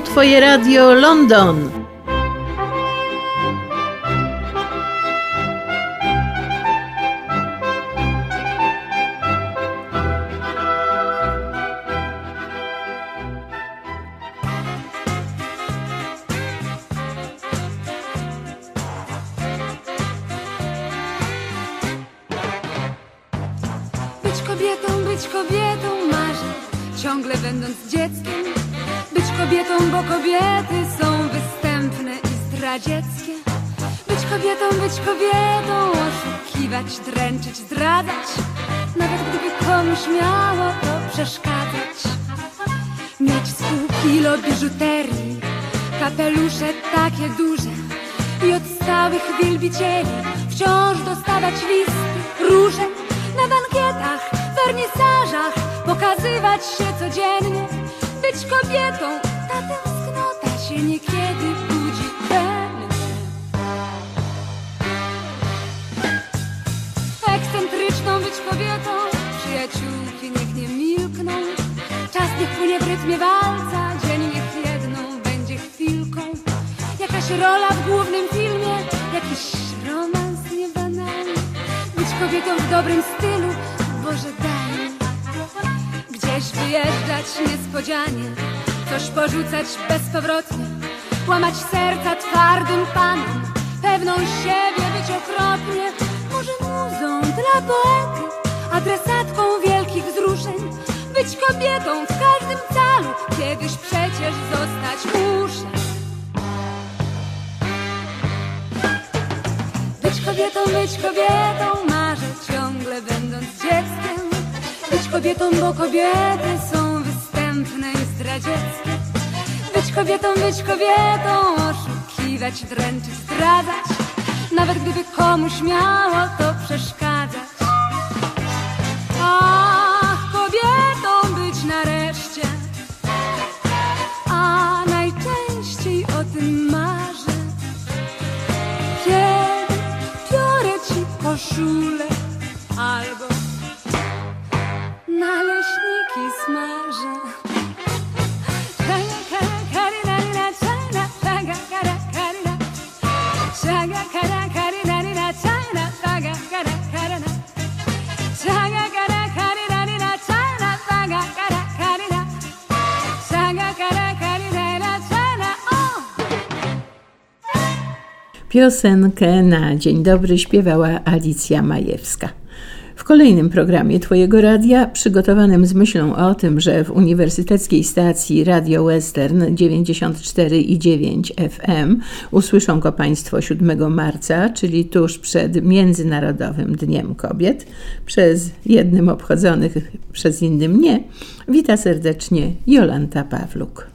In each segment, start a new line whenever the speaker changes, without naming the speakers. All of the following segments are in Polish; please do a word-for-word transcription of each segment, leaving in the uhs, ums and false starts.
Twoje radio London.
Być kobietą, być kobietą marzę, ciągle będąc dzieckiem. Być kobietą, bo kobiety są występne i zdradzieckie. Być kobietą, być kobietą, oszukiwać, dręczyć, zdradzać, nawet gdyby komuś miało to przeszkadzać. Mieć z pół kilo biżuterii, kapelusze takie duże i od stałych wielbicieli wciąż dostawać listy, róże. Na bankietach, wernisażach pokazywać się codziennie. Być kobietą, ta tęsknota się niekiedy budzi we mnie. Ekscentryczną być kobietą, przyjaciółki niech nie milkną. Czas niech płynie w rytmie walca, dzień niech jedną będzie chwilką. Jakaś rola w głównym filmie, jakiś romans niebanalny. Być kobietą w dobrym stylu, Boże daj mi. Gdzieś wyjeżdżać niespodzianie, coś porzucać bezpowrotnie, łamać serca twardym panom, pewną siebie być okropnie. Może muzą dla poety, adresatką wielkich wzruszeń. Być kobietą w każdym calu, kiedyś przecież zostać muszę. Być kobietą, być kobietą marzę, ciągle będąc dzieckiem. Być kobietą, bo kobiety są występne i zdradzieckie. Być kobietą, być kobietą, oszukiwać, dręczyć, zdradzać, nawet gdyby komuś miało to przeszkadzać. Ach, kobietą być nareszcie, a najczęściej o tym marzę, kiedy biorę ci koszulę albo naleśniki smażę.
Piosenkę na dzień dobry śpiewała Alicja Majewska. W kolejnym programie Twojego radia, przygotowanym z myślą o tym, że w uniwersyteckiej stacji Radio Western dziewięćdziesiąt cztery i dziewięć F M usłyszą go Państwo siódmego marca, czyli tuż przed Międzynarodowym Dniem Kobiet, przez jednym obchodzonych, przez innym nie, wita serdecznie Jolanta Pawluk.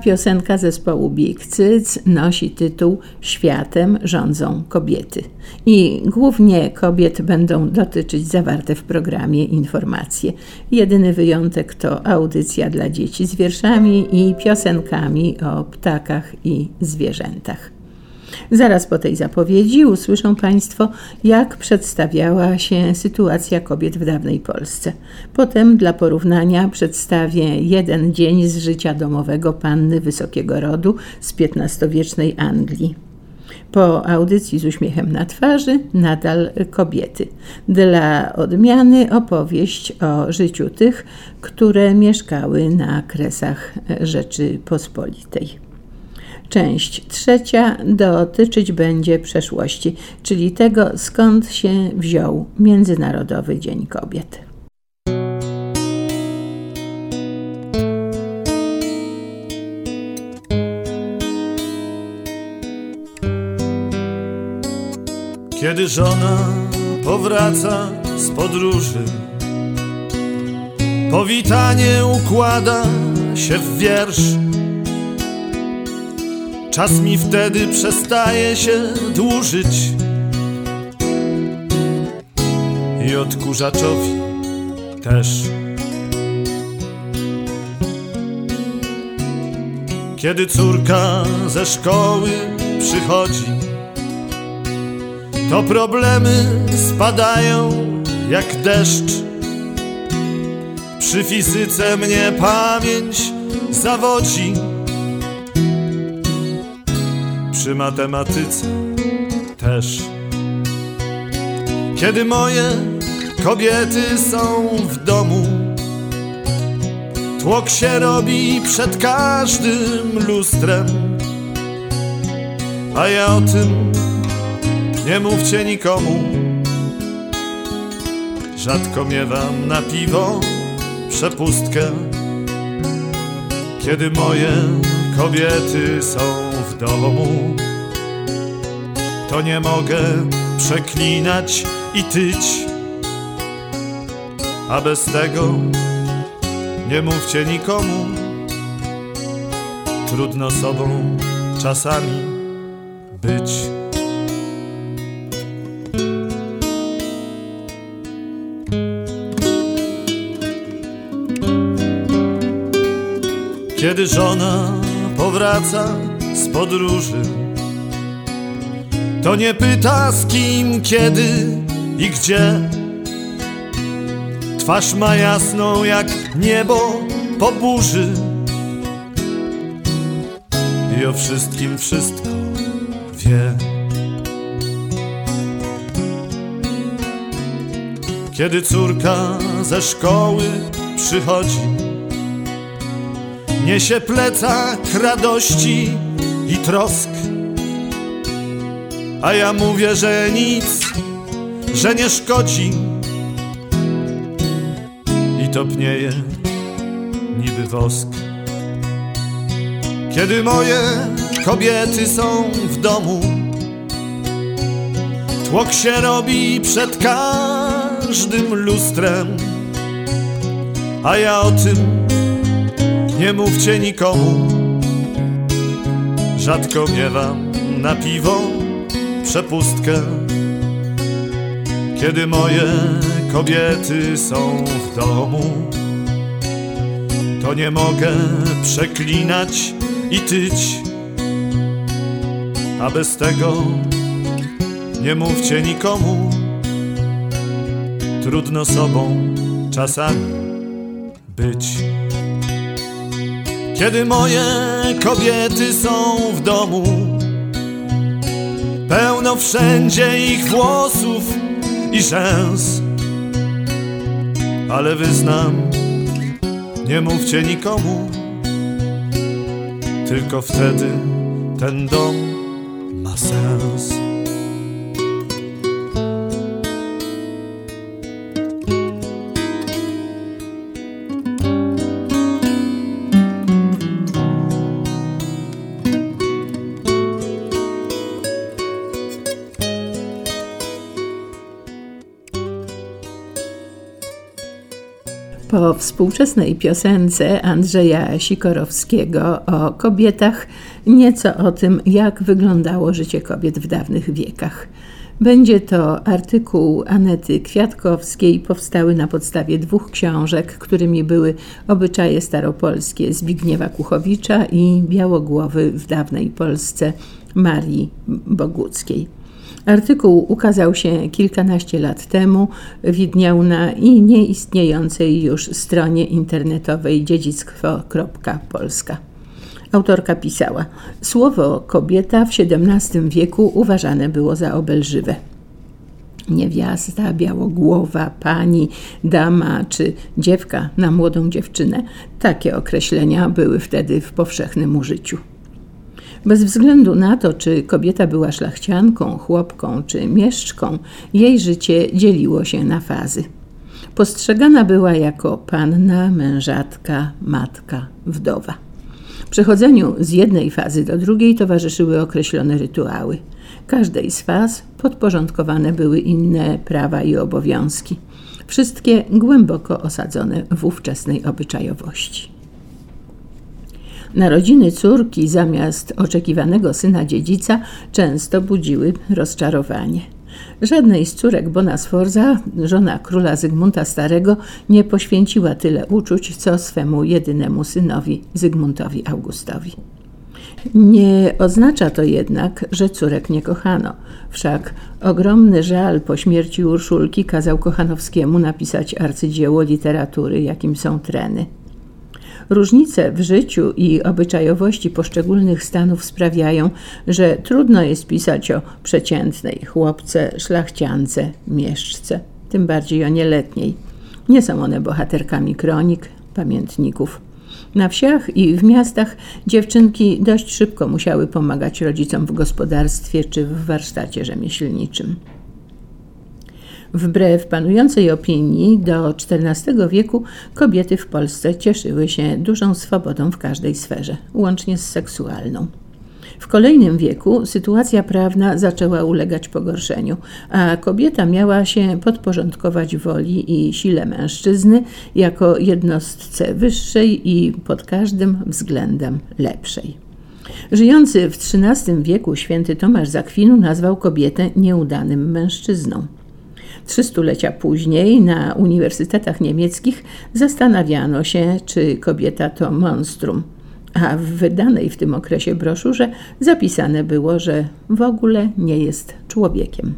piosenka zespołu Big Cyc nosi tytuł Światem rządzą kobiety. I głównie kobiet będą dotyczyć zawarte w programie informacje. Jedyny wyjątek to audycja dla dzieci z wierszami i piosenkami o ptakach i zwierzętach. Zaraz po tej zapowiedzi usłyszą Państwo, jak przedstawiała się sytuacja kobiet w dawnej Polsce. Potem dla porównania przedstawię jeden dzień z życia domowego panny wysokiego rodu z piętnastowiecznej Anglii. Po audycji z uśmiechem na twarzy nadal kobiety. Dla odmiany opowieść o życiu tych, które mieszkały na Kresach Rzeczypospolitej. Część trzecia dotyczyć będzie przeszłości, czyli tego, skąd się wziął Międzynarodowy Dzień Kobiet.
Kiedy żona powraca z podróży, powitanie układa się w wiersz. Czas mi wtedy przestaje się dłużyć i odkurzaczowi też. Kiedy córka ze szkoły przychodzi, to problemy spadają jak deszcz. Przy fizyce mnie pamięć zawodzi, przy matematyce też. Kiedy moje kobiety są w domu, tłok się robi przed każdym lustrem, a ja o tym nie mówcie nikomu. Rzadko miewam na piwo przepustkę, kiedy moje kobiety są w domu. To nie mogę przeklinać i tyć, a bez tego nie mówcie nikomu. Trudno sobą czasami być. Kiedy żona powraca z podróży, to nie pyta z kim, kiedy i gdzie. Twarz ma jasną jak niebo po burzy i o wszystkim wszystko wie. Kiedy córka ze szkoły przychodzi, niesie plecak radości i trosk, a ja mówię, że nic, że nie szkodzi, i topnieje niby wosk. Kiedy moje kobiety są w domu, tłok się robi przed każdym lustrem, a ja o tym nie mówcie nikomu. Rzadko miewam na piwo przepustkę, kiedy moje kobiety są w domu. To nie mogę przeklinać i tyć, a bez tego nie mówcie nikomu. Trudno sobą czasami być. Kiedy moje kobiety są w domu, pełno wszędzie ich włosów i rzęs, ale wyznam, nie mówcie nikomu, tylko wtedy ten dom ma sens.
Po współczesnej piosence Andrzeja Sikorowskiego o kobietach nieco o tym, jak wyglądało życie kobiet w dawnych wiekach. Będzie to artykuł Anety Kwiatkowskiej, powstały na podstawie dwóch książek, którymi były Obyczaje staropolskie Zbigniewa Kuchowicza i Białogłowy w dawnej Polsce Marii Boguckiej. Artykuł ukazał się kilkanaście lat temu, widniał na i nieistniejącej już stronie internetowej dziedzictwo kropka polska. Autorka pisała: słowo kobieta w siedemnastym wieku uważane było za obelżywe. Niewiasta, białogłowa, pani, dama czy dziewka na młodą dziewczynę. Takie określenia były wtedy w powszechnym użyciu. Bez względu na to, czy kobieta była szlachcianką, chłopką czy mieszczką, jej życie dzieliło się na fazy. Postrzegana była jako panna, mężatka, matka, wdowa. Przechodzeniu z jednej fazy do drugiej towarzyszyły określone rytuały. Każdej z faz podporządkowane były inne prawa i obowiązki. Wszystkie głęboko osadzone w ówczesnej obyczajowości. Narodziny córki zamiast oczekiwanego syna dziedzica często budziły rozczarowanie. Żadnej z córek Bona Sforza, żona króla Zygmunta Starego, nie poświęciła tyle uczuć, co swemu jedynemu synowi Zygmuntowi Augustowi. Nie oznacza to jednak, że córek nie kochano. Wszak ogromny żal po śmierci Urszulki kazał Kochanowskiemu napisać arcydzieło literatury, jakim są Treny. Różnice w życiu i obyczajowości poszczególnych stanów sprawiają, że trudno jest pisać o przeciętnej chłopce, szlachciance, mieszczce, tym bardziej o nieletniej. Nie są one bohaterkami kronik, pamiętników. Na wsiach i w miastach dziewczynki dość szybko musiały pomagać rodzicom w gospodarstwie czy w warsztacie rzemieślniczym. Wbrew panującej opinii, do czternastego wieku kobiety w Polsce cieszyły się dużą swobodą w każdej sferze, łącznie z seksualną. W kolejnym wieku sytuacja prawna zaczęła ulegać pogorszeniu, a kobieta miała się podporządkować woli i sile mężczyzny jako jednostce wyższej i pod każdym względem lepszej. Żyjący w trzynastym wieku święty Tomasz z Akwinu nazwał kobietę nieudanym mężczyzną. Trzy stulecia później na uniwersytetach niemieckich zastanawiano się, czy kobieta to monstrum, a w wydanej w tym okresie broszurze zapisane było, że w ogóle nie jest człowiekiem.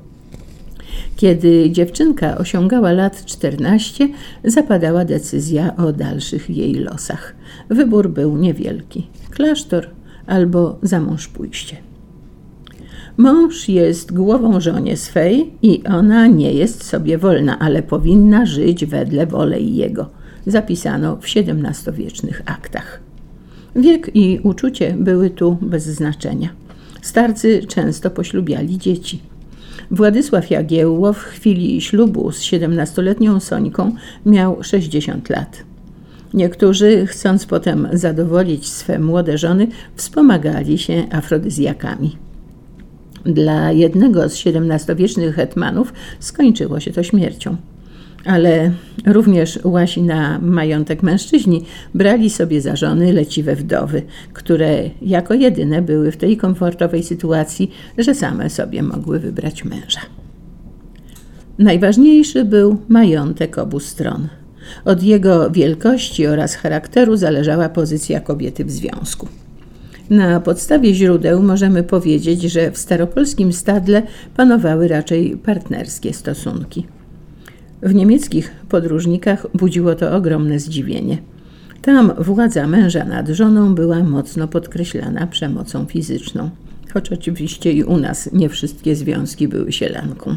Kiedy dziewczynka osiągała lat czternaście, zapadała decyzja o dalszych jej losach. Wybór był niewielki: klasztor albo za mąż pójście. Mąż jest głową żonie swej i ona nie jest sobie wolna, ale powinna żyć wedle wolei jego, zapisano w siedemnastowiecznych aktach. Wiek i uczucie były tu bez znaczenia. Starcy często poślubiali dzieci. Władysław Jagiełło w chwili ślubu z siedemnastoletnią Sońką miał sześćdziesiąt lat. Niektórzy, chcąc potem zadowolić swe młode żony, wspomagali się afrodyzjakami. Dla jednego z siedemnastowiecznych hetmanów skończyło się to śmiercią. Ale również łasi na majątek mężczyźni brali sobie za żony leciwe wdowy, które jako jedyne były w tej komfortowej sytuacji, że same sobie mogły wybrać męża. Najważniejszy był majątek obu stron. Od jego wielkości oraz charakteru zależała pozycja kobiety w związku. Na podstawie źródeł możemy powiedzieć, że w staropolskim stadle panowały raczej partnerskie stosunki. W niemieckich podróżnikach budziło to ogromne zdziwienie. Tam władza męża nad żoną była mocno podkreślana przemocą fizyczną, choć oczywiście i u nas nie wszystkie związki były sielanką.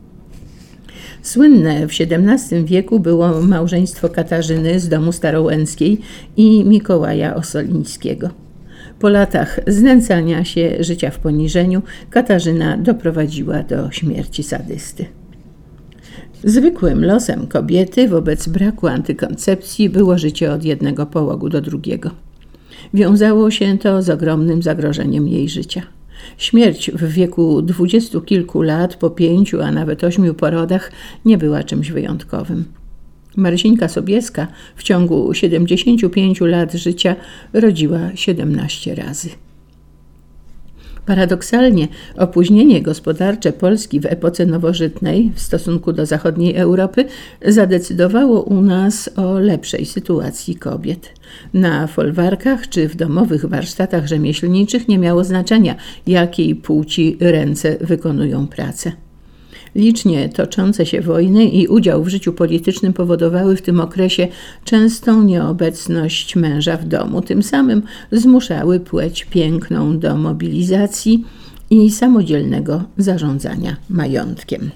Słynne w siedemnastym wieku było małżeństwo Katarzyny z domu Starołęckiej i Mikołaja Ossolińskiego. Po latach znęcania się, życia w poniżeniu, Katarzyna doprowadziła do śmierci sadysty. Zwykłym losem kobiety wobec braku antykoncepcji było życie od jednego połogu do drugiego. Wiązało się to z ogromnym zagrożeniem jej życia. Śmierć w wieku dwudziestu kilku lat po pięciu, a nawet ośmiu porodach nie była czymś wyjątkowym. Marysinka Sobieska w ciągu siedemdziesięciu pięciu lat życia rodziła siedemnaście razy. Paradoksalnie opóźnienie gospodarcze Polski w epoce nowożytnej w stosunku do zachodniej Europy zadecydowało u nas o lepszej sytuacji kobiet. Na folwarkach czy w domowych warsztatach rzemieślniczych nie miało znaczenia, jakiej płci ręce wykonują pracę. Licznie toczące się wojny i udział w życiu politycznym powodowały w tym okresie częstą nieobecność męża w domu. Tym samym zmuszały płeć piękną do mobilizacji i samodzielnego zarządzania majątkiem.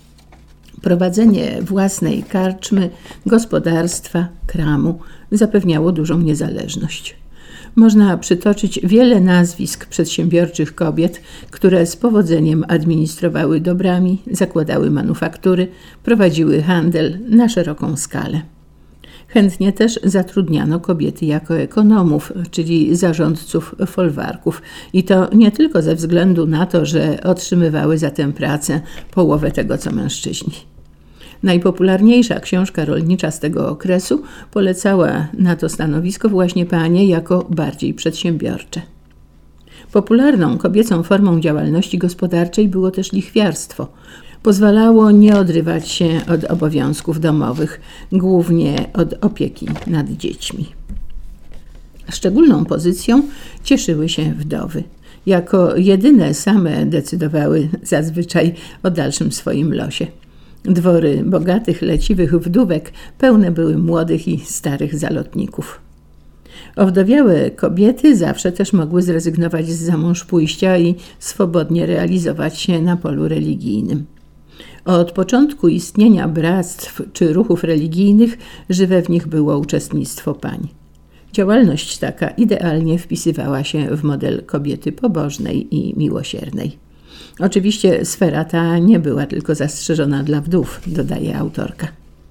Prowadzenie własnej karczmy, gospodarstwa, kramu zapewniało dużą niezależność. Można przytoczyć wiele nazwisk przedsiębiorczych kobiet, które z powodzeniem administrowały dobrami, zakładały manufaktury, prowadziły handel na szeroką skalę. Chętnie też zatrudniano kobiety jako ekonomów, czyli zarządców folwarków. I to nie tylko ze względu na to, że otrzymywały za tę pracę połowę tego, co mężczyźni. Najpopularniejsza książka rolnicza z tego okresu polecała na to stanowisko właśnie panie jako bardziej przedsiębiorcze. Popularną kobiecą formą działalności gospodarczej było też lichwiarstwo. Pozwalało nie odrywać się od obowiązków domowych, głównie od opieki nad dziećmi. Szczególną pozycją cieszyły się wdowy. Jako jedyne same decydowały zazwyczaj o dalszym swoim losie. Dwory bogatych, leciwych wdówek pełne były młodych i starych zalotników. Owdowiałe kobiety zawsze też mogły zrezygnować z zamążpójścia i swobodnie realizować się na polu religijnym. Od początku istnienia bractw czy ruchów religijnych żywe w nich było uczestnictwo pań. Działalność taka idealnie wpisywała się w model kobiety pobożnej i miłosiernej. Oczywiście sfera ta nie była tylko zastrzeżona dla wdów, dodaje autorka.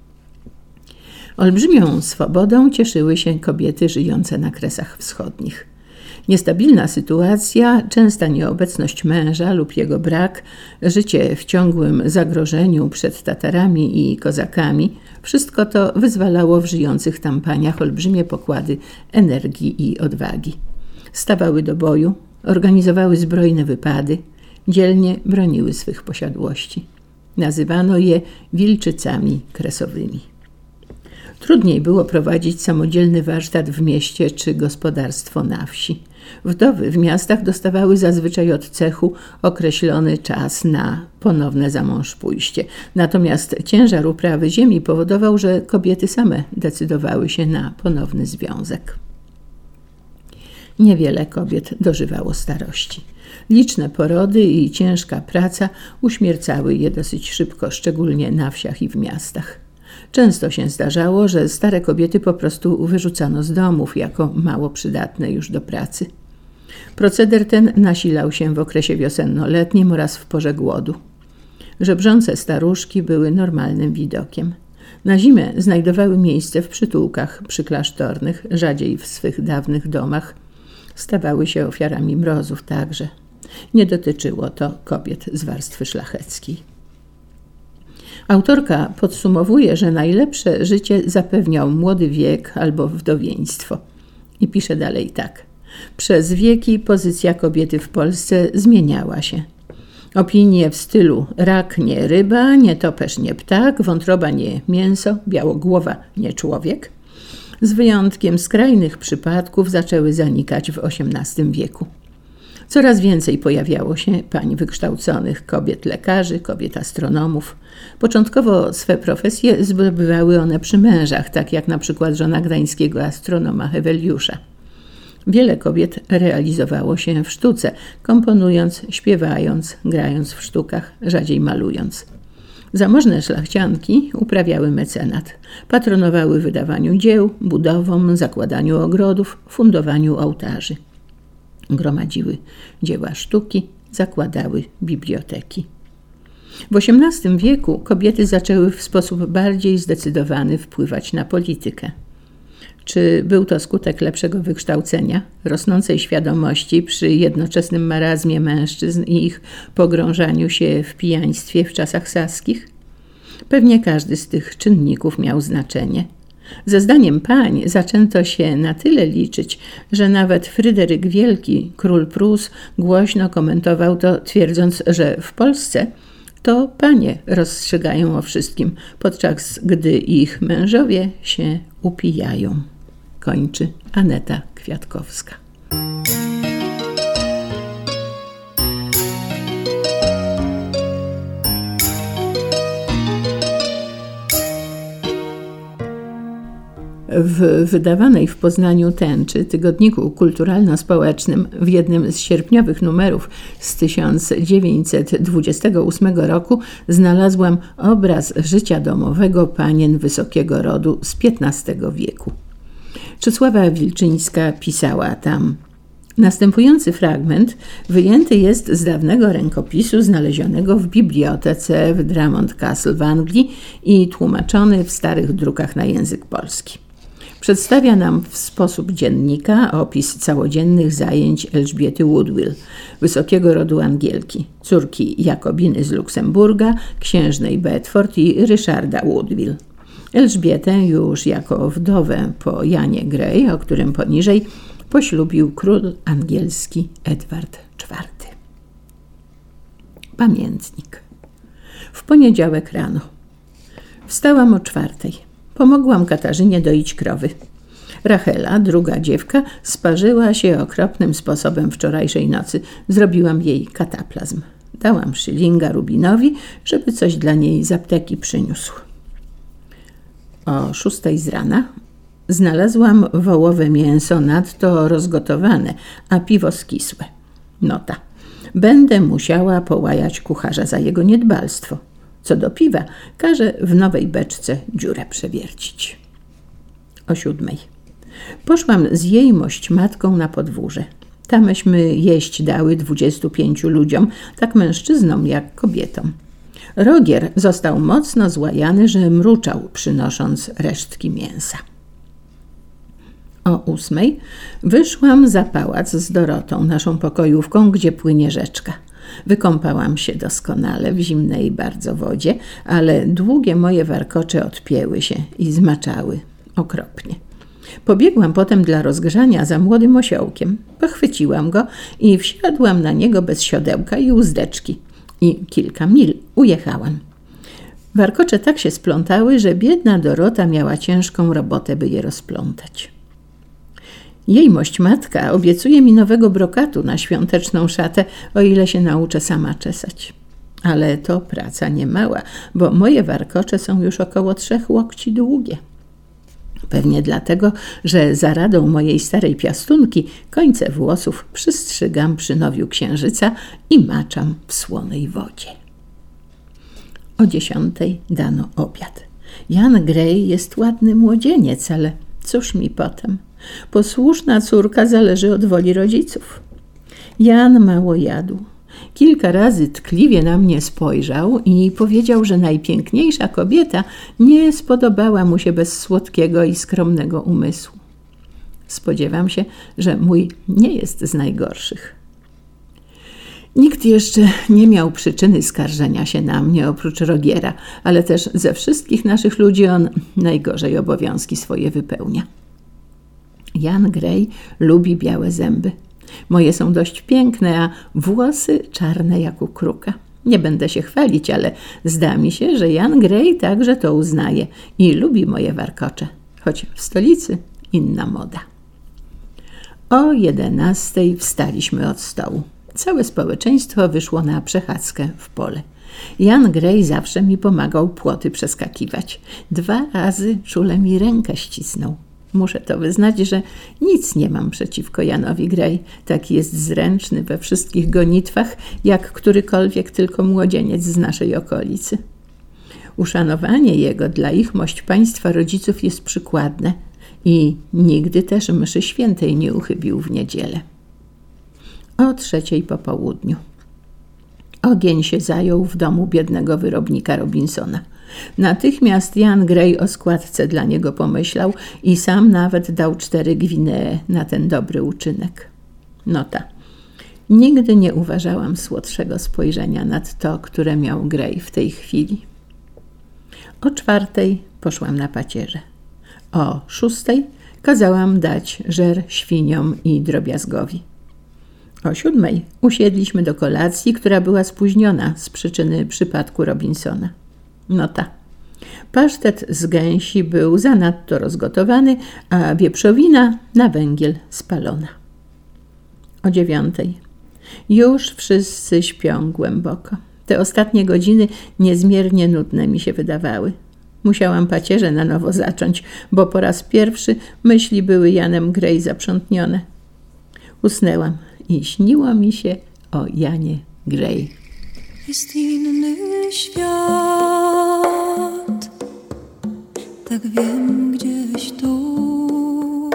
Olbrzymią swobodą cieszyły się kobiety żyjące na Kresach Wschodnich. Niestabilna sytuacja, częsta nieobecność męża lub jego brak, życie w ciągłym zagrożeniu przed Tatarami i Kozakami, wszystko to wyzwalało w żyjących tam paniach olbrzymie pokłady energii i odwagi. Stawały do boju, organizowały zbrojne wypady, dzielnie broniły swych posiadłości. Nazywano je wilczycami kresowymi. Trudniej było prowadzić samodzielny warsztat w mieście czy gospodarstwo na wsi. Wdowy w miastach dostawały zazwyczaj od cechu określony czas na ponowne zamążpójście. Natomiast ciężar uprawy ziemi powodował, że kobiety same decydowały się na ponowny związek. Niewiele kobiet dożywało starości. Liczne porody i ciężka praca uśmiercały je dosyć szybko, szczególnie na wsiach i w miastach. Często się zdarzało, że stare kobiety po prostu wyrzucano z domów jako mało przydatne już do pracy. Proceder ten nasilał się w okresie wiosenno-letnim oraz w porze głodu. Żebrzące staruszki były normalnym widokiem. Na zimę znajdowały miejsce w przytułkach przyklasztornych, rzadziej w swych dawnych domach. Stawały się ofiarami mrozów także. Nie dotyczyło to kobiet z warstwy szlacheckiej. Autorka podsumowuje, że najlepsze życie zapewniał młody wiek albo wdowieństwo. I pisze dalej tak. Przez wieki pozycja kobiety w Polsce zmieniała się. Opinie w stylu rak nie ryba, nietoperz nie ptak, wątroba nie mięso, białogłowa nie człowiek, z wyjątkiem skrajnych przypadków zaczęły zanikać w osiemnastym wieku. Coraz więcej pojawiało się pań wykształconych, kobiet lekarzy, kobiet astronomów. Początkowo swe profesje zdobywały one przy mężach, tak jak na przykład żona gdańskiego astronoma Heweliusza. Wiele kobiet realizowało się w sztuce, komponując, śpiewając, grając w sztukach, rzadziej malując. Zamożne szlachcianki uprawiały mecenat, patronowały wydawaniu dzieł, budowom, zakładaniu ogrodów, fundowaniu ołtarzy. Gromadziły dzieła sztuki, zakładały biblioteki. W osiemnastym wieku kobiety zaczęły w sposób bardziej zdecydowany wpływać na politykę. Czy był to skutek lepszego wykształcenia, rosnącej świadomości przy jednoczesnym marazmie mężczyzn i ich pogrążaniu się w pijaństwie w czasach saskich? Pewnie każdy z tych czynników miał znaczenie. Ze zdaniem pań zaczęto się na tyle liczyć, że nawet Fryderyk Wielki, król Prus, głośno komentował to, twierdząc, że w Polsce to panie rozstrzygają o wszystkim, podczas gdy ich mężowie się upijają. Kończy Aneta Kwiatkowska. W wydawanej w Poznaniu Tęczy, tygodniku kulturalno-społecznym, w jednym z sierpniowych numerów z tysiąc dziewięćset dwudziestego ósmego roku znalazłam obraz życia domowego panien wysokiego rodu z piętnastego wieku. Czesława Wilczyńska pisała tam: następujący fragment wyjęty jest z dawnego rękopisu znalezionego w bibliotece w Drummond Castle w Anglii i tłumaczony w starych drukach na język polski. Przedstawia nam w sposób dziennika opis całodziennych zajęć Elżbiety Woodville, wysokiego rodu Angielki, córki Jakobiny z Luksemburga, księżnej Bedford i Ryszarda Woodville. Elżbietę już jako wdowę po Janie Grey, o którym poniżej, poślubił król angielski Edward czwarty. Pamiętnik. W poniedziałek rano. Wstałam o czwartej. Pomogłam Katarzynie doić krowy. Rachela, druga dziewka, sparzyła się okropnym sposobem wczorajszej nocy. Zrobiłam jej kataplazm. Dałam szylinga Rubinowi, żeby coś dla niej z apteki przyniósł. O szóstej z rana znalazłam wołowe mięso nadto rozgotowane, a piwo skisłe. Nota. Będę musiała połajać kucharza za jego niedbalstwo. Co do piwa, każę w nowej beczce dziurę przewiercić. O siódmej. Poszłam z jejmość matką na podwórze. Tameśmy jeść dały dwudziestu pięciu ludziom, tak mężczyznom jak kobietom. Rogier został mocno złajany, że mruczał, przynosząc resztki mięsa. O ósmej wyszłam za pałac z Dorotą, naszą pokojówką, gdzie płynie rzeczka. Wykąpałam się doskonale w zimnej bardzo wodzie, ale długie moje warkocze odpięły się i zmaczały okropnie. Pobiegłam potem dla rozgrzania za młodym osiołkiem. Pochwyciłam go i wsiadłam na niego bez siodełka i uzdeczki. I kilka mil ujechałam. Warkocze tak się splątały, że biedna Dorota miała ciężką robotę, by je rozplątać. Jejmość matka obiecuje mi nowego brokatu na świąteczną szatę, o ile się nauczę sama czesać. Ale to praca niemała, bo moje warkocze są już około trzech łokci długie. Pewnie dlatego, że za radą mojej starej piastunki końce włosów przystrzygam przy nowiu księżyca i maczam w słonej wodzie. O dziesiątej dano obiad. Jan Grey jest ładny młodzieniec, ale cóż mi potem? Posłuszna córka zależy od woli rodziców. Jan mało jadł. Kilka razy tkliwie na mnie spojrzał i powiedział, że najpiękniejsza kobieta nie spodobała mu się bez słodkiego i skromnego umysłu. Spodziewam się, że mój nie jest z najgorszych. Nikt jeszcze nie miał przyczyny skarżenia się na mnie oprócz Rogiera, ale też ze wszystkich naszych ludzi on najgorzej obowiązki swoje wypełnia. Jan Grey lubi białe zęby. Moje są dość piękne, a włosy czarne jak u kruka. Nie będę się chwalić, ale zda mi się, że Jan Grey także to uznaje i lubi moje warkocze, choć w stolicy inna moda. O jedenastej wstaliśmy od stołu. Całe społeczeństwo wyszło na przechadzkę w pole. Jan Grey zawsze mi pomagał płoty przeskakiwać. Dwa razy czule mi rękę ścisnął. Muszę to wyznać, że nic nie mam przeciwko Janowi Grey. Taki jest zręczny we wszystkich gonitwach, jak którykolwiek tylko młodzieniec z naszej okolicy. Uszanowanie jego dla ich mość państwa rodziców jest przykładne i nigdy też mszy świętej nie uchybił w niedzielę. O trzeciej po południu. Ogień się zajął w domu biednego wyrobnika Robinsona. Natychmiast Jan Grey o składce dla niego pomyślał i sam nawet dał cztery gwinee na ten dobry uczynek. Nota. Nigdy nie uważałam słodszego spojrzenia nad to, które miał Grey w tej chwili. O czwartej poszłam na pacierze. O szóstej kazałam dać żer świniom i drobiazgowi. O siódmej usiedliśmy do kolacji, która była spóźniona z przyczyny przypadku Robinsona. Nota. Pasztet z gęsi był zanadto rozgotowany, a wieprzowina na węgiel spalona. O dziewiątej. Już wszyscy śpią głęboko. Te ostatnie godziny niezmiernie nudne mi się wydawały. Musiałam pacierze na nowo zacząć, bo po raz pierwszy myśli były Janem Gray zaprzątnione. Usnęłam i śniło mi się o Janie Gray.
Jest inny świat, tak wiem, gdzieś tu,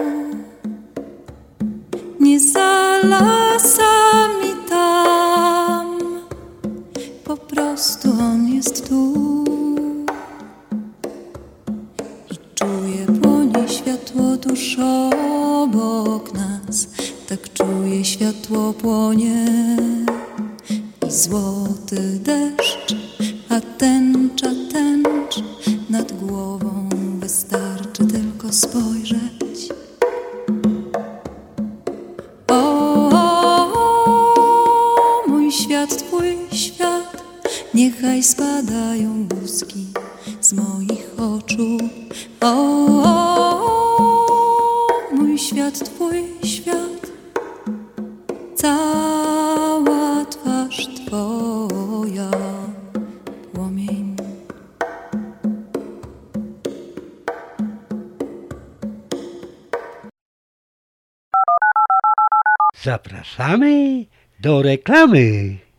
nie za lasami tam, po prostu on jest tu. I czuję płonie światło tuż obok nas, tak czuję światło płonie. I złoty deszcz, a tęcza tęcz nad głową, wystarczy tylko spojrzeć. O, o, o, mój świat, twój świat, niechaj spadają błyski z moich oczu. O, o, o, mój świat, twój świat, cała twarz twoja płomień.
Zapraszamy do reklamy.